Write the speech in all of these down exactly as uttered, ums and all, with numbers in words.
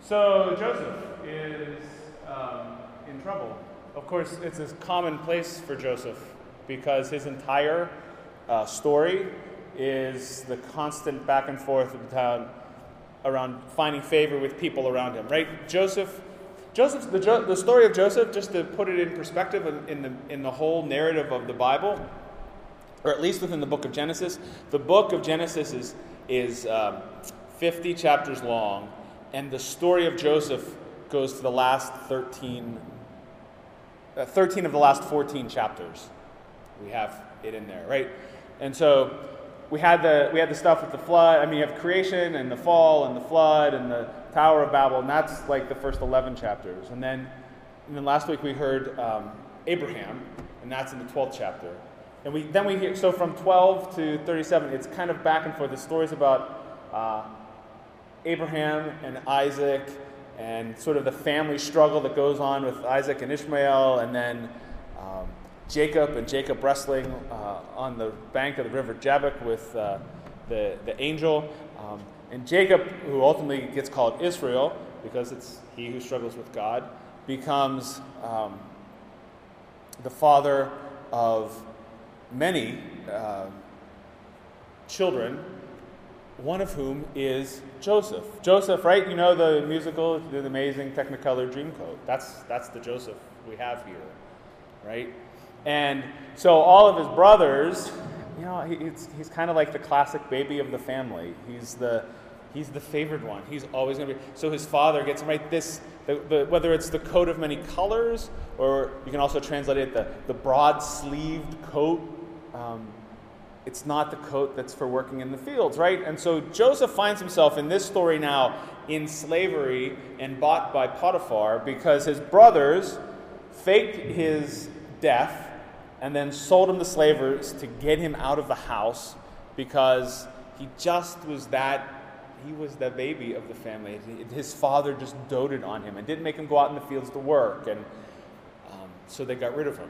So Joseph is um, in trouble. Of course, it's a common place for Joseph because his entire uh, story is the constant back and forth of the town around finding favor with people around him. Right? Joseph, Joseph's the, jo- the story of Joseph, just to put it in perspective, in, in the in the whole narrative of the Bible, or at least within the book of Genesis, the book of Genesis is is um, fifty chapters long. And the story of Joseph goes to the last thirteen, uh, thirteen of the last fourteen chapters. We have it in there, right? And so we had the we had the stuff with the flood. I mean, you have creation and the fall and the flood and the Tower of Babel, and that's like the first eleven chapters. And then, and then last week we heard um, Abraham, and that's in the twelfth chapter. And we then we hear so from twelve to thirty-seven, it's kind of back and forth. The stories about Uh, Abraham and Isaac, and sort of the family struggle that goes on with Isaac and Ishmael, and then um, Jacob and Jacob wrestling uh, on the bank of the river Jabbok with uh, the, the angel. Um, and Jacob, who ultimately gets called Israel, because it's he who struggles with God, becomes um, the father of many uh, children, one of whom is Joseph. Joseph, right? You know the musical, the amazing Technicolor Dreamcoat. That's that's the Joseph we have here, right? And so all of his brothers, you know, he, he's he's kind of like the classic baby of the family. He's the he's the favored one. He's always going to be. So his father gets him right. This the, the, whether it's the coat of many colors, or you can also translate it the the broad-sleeved coat. Um, It's not the coat that's for working in the fields, right? And so Joseph finds himself in this story now in slavery and bought by Potiphar because his brothers faked his death and then sold him to slavers to get him out of the house because he just was that, he was the baby of the family. His father just doted on him and didn't make him go out in the fields to work, and um, so they got rid of him.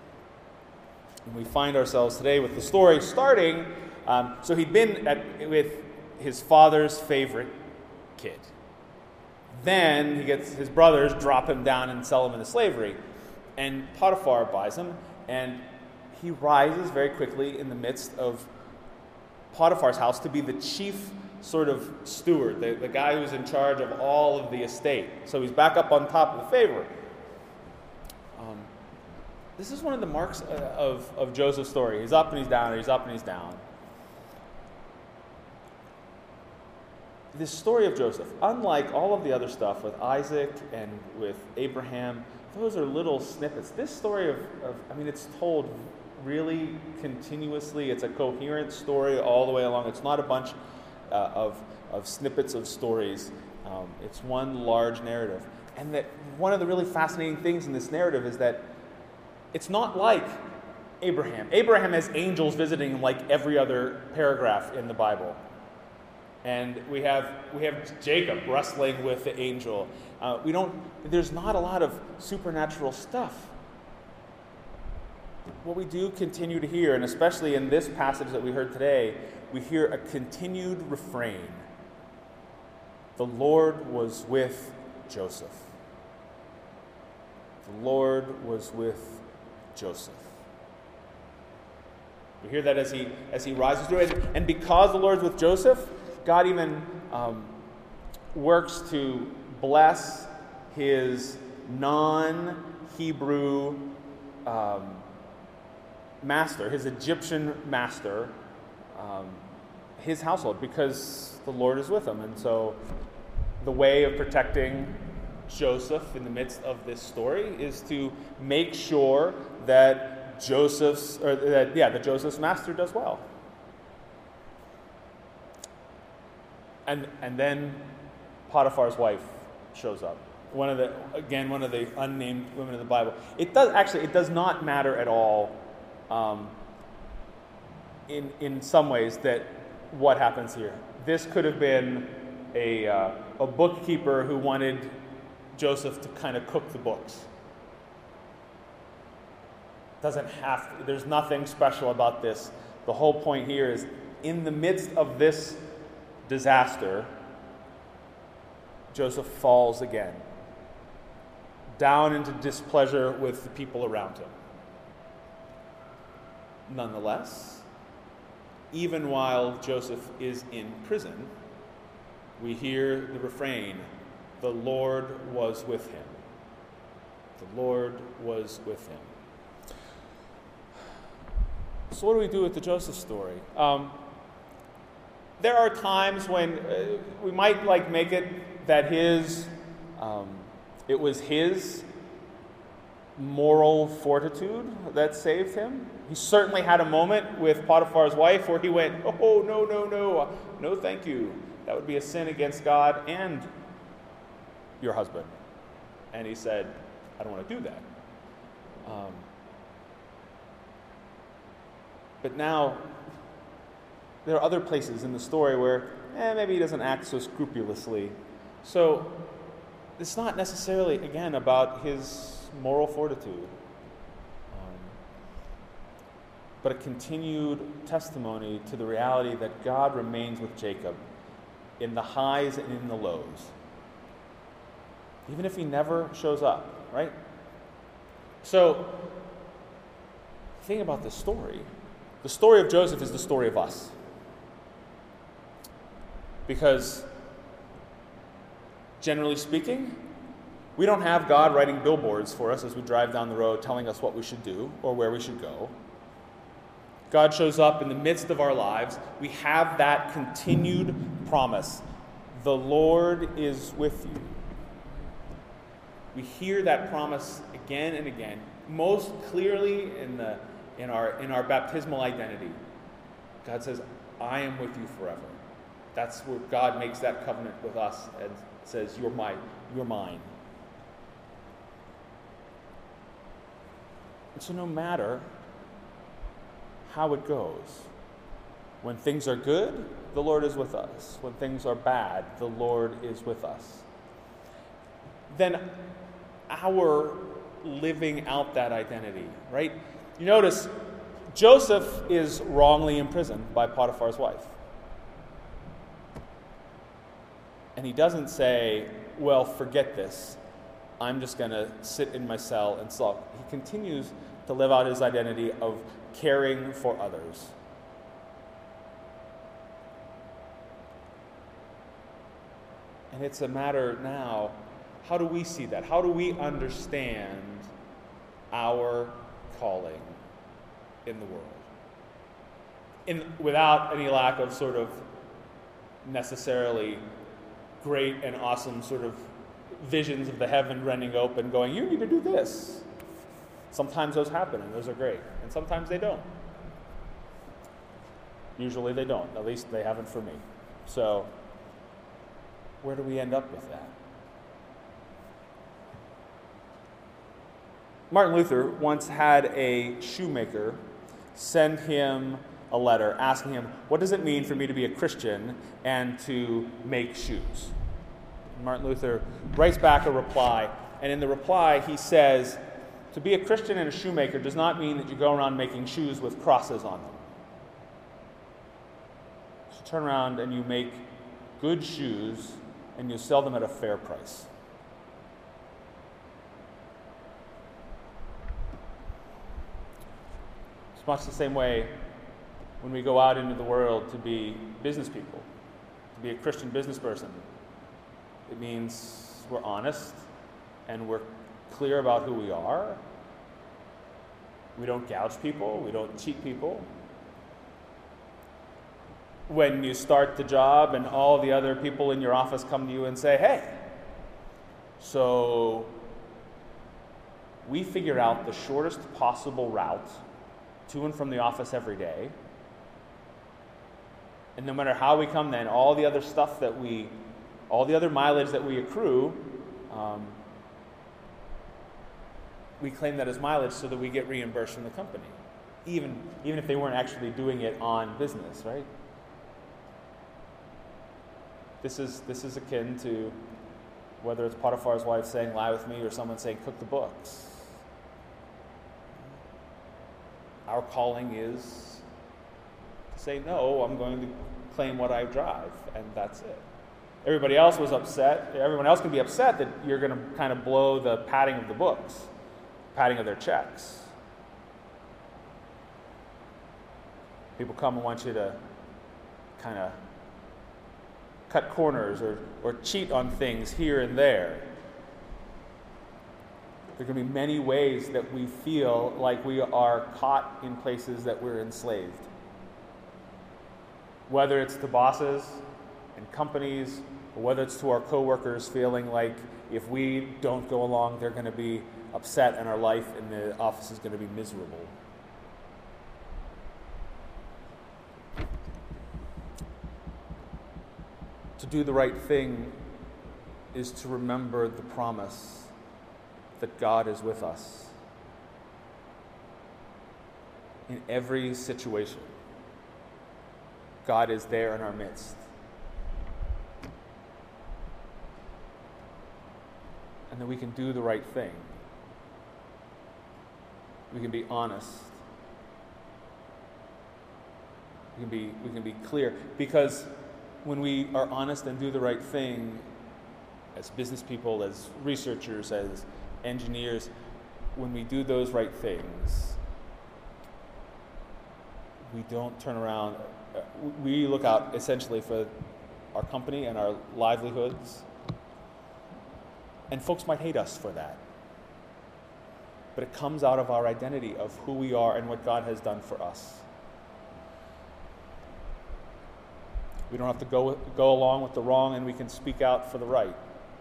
And we find ourselves today with the story starting. Um, so he'd been at, with his father's favorite kid. Then he gets his brothers drop him down and sell him into slavery, and Potiphar buys him, and he rises very quickly in the midst of Potiphar's house to be the chief sort of steward, the, the guy who's in charge of all of the estate. So he's back up on top of the favor. Um, This is one of the marks of, of Joseph's story. He's up and he's down, and he's up and he's down. This story of Joseph, unlike all of the other stuff with Isaac and with Abraham, those are little snippets. This story of, of I mean, it's told really continuously. It's a coherent story all the way along. It's not a bunch uh, of, of snippets of stories. Um, it's one large narrative. And that one of the really fascinating things in this narrative is that it's not like Abraham. Abraham has angels visiting him like every other paragraph in the Bible. And we have we have Jacob wrestling with the angel. Uh, we don't. There's not a lot of supernatural stuff. What we do continue to hear, and especially in this passage that we heard today, we hear a continued refrain. The Lord was with Joseph. The Lord was with Joseph. We hear that as he as he rises through it, and because the Lord's with Joseph, God even um, works to bless his non-Hebrew um, master, his Egyptian master, um, his household, because the Lord is with him. And so the way of protecting Joseph in the midst of this story is to make sure that Joseph's, or that yeah, that Joseph's master does well. And and then Potiphar's wife shows up. One of the again one of the unnamed women in the Bible. It does actually it does not matter at all. Um, in in some ways that what happens here. This could have been a uh, a bookkeeper who wanted Joseph to kind of cook the books. Doesn't have to, there's nothing special about this. The whole point here is in the midst of this disaster, Joseph falls again, down into displeasure with the people around him. Nonetheless, even while Joseph is in prison, we hear the refrain, "The Lord was with him." The Lord was with him. So what do we do with the Joseph story? Um, there are times when uh, we might like make it that his, um, it was his moral fortitude that saved him. He certainly had a moment with Potiphar's wife where he went, "Oh, no, no, no, no, thank you. That would be a sin against God and your husband." And he said, "I don't want to do that." Um, but now, there are other places in the story where eh, maybe he doesn't act so scrupulously. So, it's not necessarily, again, about his moral fortitude, um, but a continued testimony to the reality that God remains with Jacob in the highs and in the lows, even if he never shows up, right? So, think about this story. The story of Joseph is the story of us. Because, generally speaking, we don't have God writing billboards for us as we drive down the road telling us what we should do or where we should go. God shows up in the midst of our lives. We have that continued promise. The Lord is with you. We hear that promise again and again, most clearly in the in our in our baptismal identity. God says, "I am with you forever." That's where God makes that covenant with us and says, "You're my, you're mine." And so no matter how it goes, when things are good, the Lord is with us. When things are bad, the Lord is with us. Then our living out that identity, right? You notice Joseph is wrongly imprisoned by Potiphar's wife. And he doesn't say, "Well, forget this. I'm just going to sit in my cell and sulk." He continues to live out his identity of caring for others. And it's a matter now, how do we see that? How do we understand our calling in the world? In, without any lack of sort of necessarily great and awesome sort of visions of the heaven rending open going, "You need to do this." Sometimes those happen and those are great. And sometimes they don't. Usually they don't. At least they haven't for me. So, where do we end up with that? Martin Luther once had a shoemaker send him a letter asking him, "What does it mean for me to be a Christian and to make shoes?" Martin Luther writes back a reply, and in the reply he says, "To be a Christian and a shoemaker does not mean that you go around making shoes with crosses on them. So turn around and you make good shoes and you sell them at a fair price." It's much the same way when we go out into the world to be business people, to be a Christian business person. It means we're honest and we're clear about who we are. We don't gouge people. We don't cheat people. When you start the job and all the other people in your office come to you and say, "Hey, so we figured out the shortest possible route to and from the office every day. And no matter how we come then, all the other stuff that we, all the other mileage that we accrue, um, we claim that as mileage so that we get reimbursed from the company, even, even if they weren't actually doing it on business, right?" This is, this is akin to whether it's Potiphar's wife saying, "Lie with me," or someone saying, "Cook the books." Our calling is to say, "No, I'm going to claim what I drive," and that's it. Everybody else was upset. Everyone else can be upset that you're going to kind of blow the padding of the books, padding of their checks. People come and want you to kind of cut corners or, or cheat on things here and there. There can be many ways that we feel like we are caught in places that we're enslaved. Whether it's to bosses and companies, or whether it's to our coworkers feeling like if we don't go along, they're going to be upset and our life in the office is going to be miserable. To do the right thing is to remember the promise that God is with us in every situation. God is there in our midst. And that we can do the right thing. We can be honest. We can be, we can be clear. Because when we are honest and do the right thing, as business people, as researchers, as engineers, when we do those right things, we don't turn around. We look out essentially for our company and our livelihoods. And folks might hate us for that. But it comes out of our identity of who we are and what God has done for us. We don't have to go, go along with the wrong, and we can speak out for the right.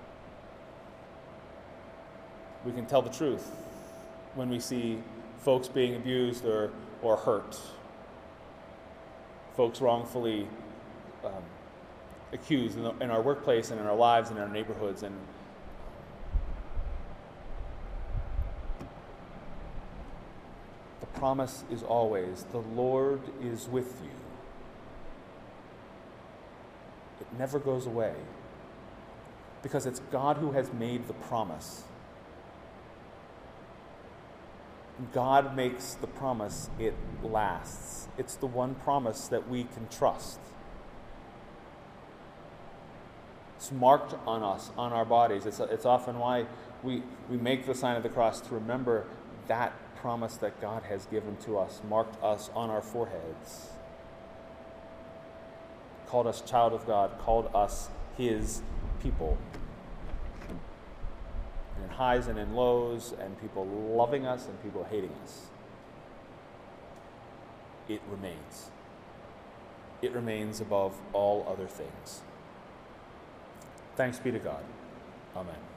We can tell the truth when we see folks being abused or, or hurt. Folks wrongfully um, accused in, the, in our workplace and in our lives and in our neighborhoods. And the promise is always, the Lord is with you. It never goes away. Because it's God who has made the promise. God makes the promise, it lasts. It's the one promise that we can trust. It's marked on us, on our bodies. It's, it's often why we, we make the sign of the cross, to remember that promise that God has given to us, marked us on our foreheads. Called us child of God, called us His people. In highs and in lows, and people loving us and people hating us. It remains. It remains above all other things. Thanks be to God. Amen.